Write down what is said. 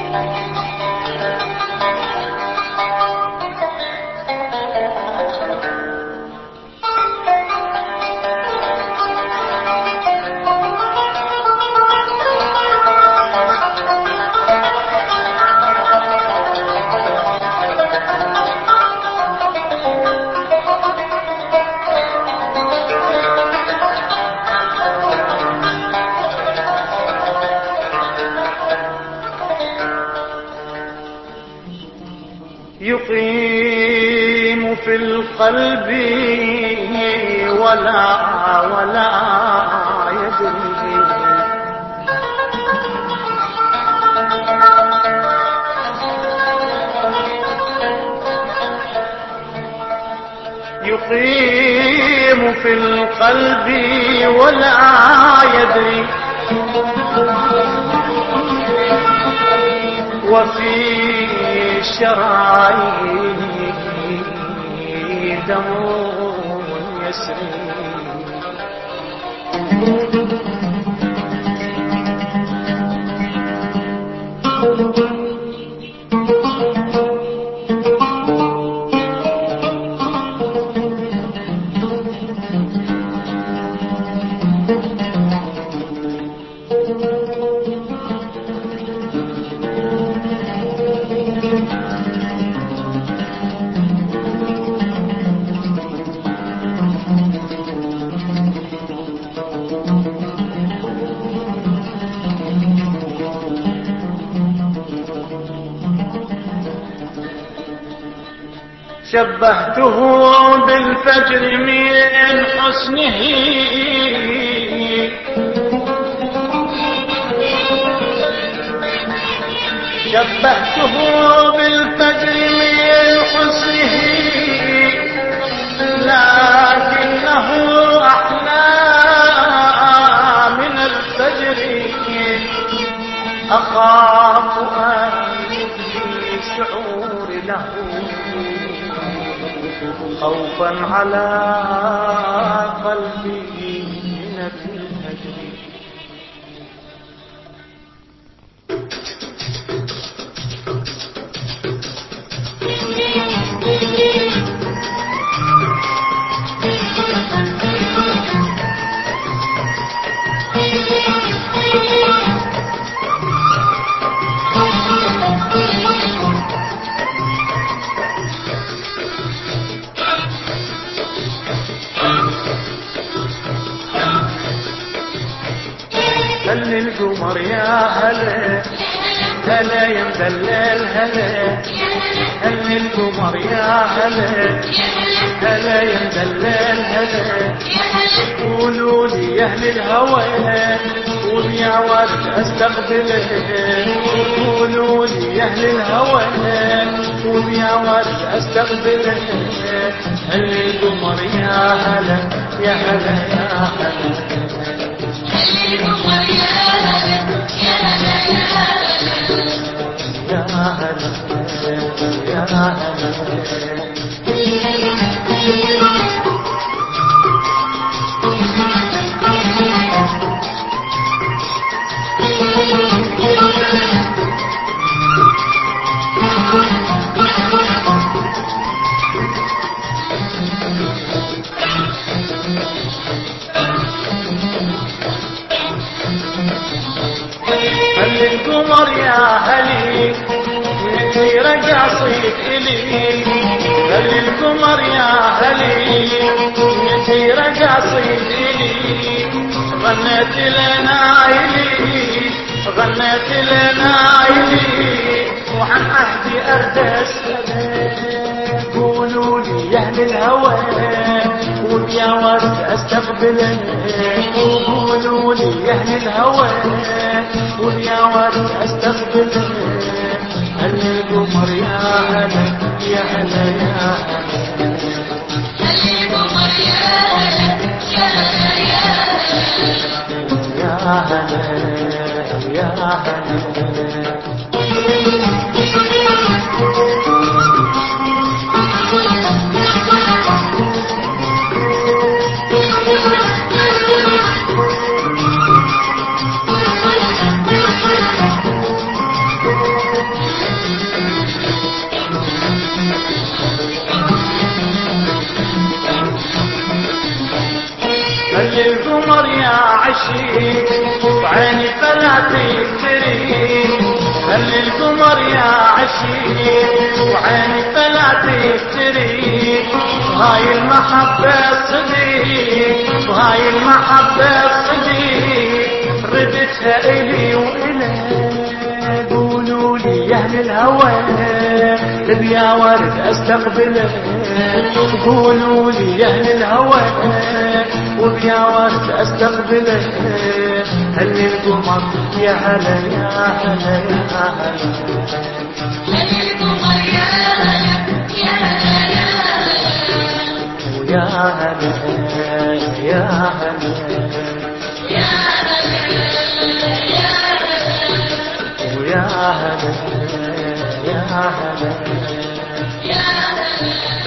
يقيم في القلب ولا يدري، يقيم في القلب ولا يدري، وفي شرايين دم يسري. شبهته بالفجر من حسنه، شبهته بالفجر من حسنه، لكنه أحلى من الفجر. أخاف أن يبدي شعوري له خوفا على قلبي من الهجر. هل القمر يا هلا هلا يا مدلل هلا، هل القمر يا هلا هلا يا مدلل هلا. قولوا لي يا اهل الهوى قول يا ورد استقبله، قولوا لي يا اهل الهوى قول يا ورد استقبله. هل القمر يا هلا يا هلا يا هلا، القمر يا هلا يا هلا يا هلا يا هلا. القمر يا هلي اللي رجع صيف إلي، هل القمر يا هلي اللي رجع صيف إلي. غنيت لنا إلي غنيت لنا إلي وعن عهدي أردس. قولوا لي يا أهل الهوى قول يا ورد أستقبله، قولوا لي يا أهل الهوى قول يا ورد أستقبله. هل القمر يا هلا يا هلا يا هلا، هل القمر يا هلا يا هلا يا هلا يا هلا يا وعيني فلا تفتري خلي القمر يا عشيق وعيني فلا تفتري وهاي المحبة الصديق وهاي المحبة الصديق ردتها إلي وإلك قولوا لي يا أهل الهوى يا ورد استقبلك قولوا لي يا أهل الهوى ويا ورد استقبلك هل القمر يا هلا يا هلا يا هلا هل القمر يا هلا يا هلا يا هلا ويا هلا يا هلا يا هلا ويا هلا يا هلا يا هلا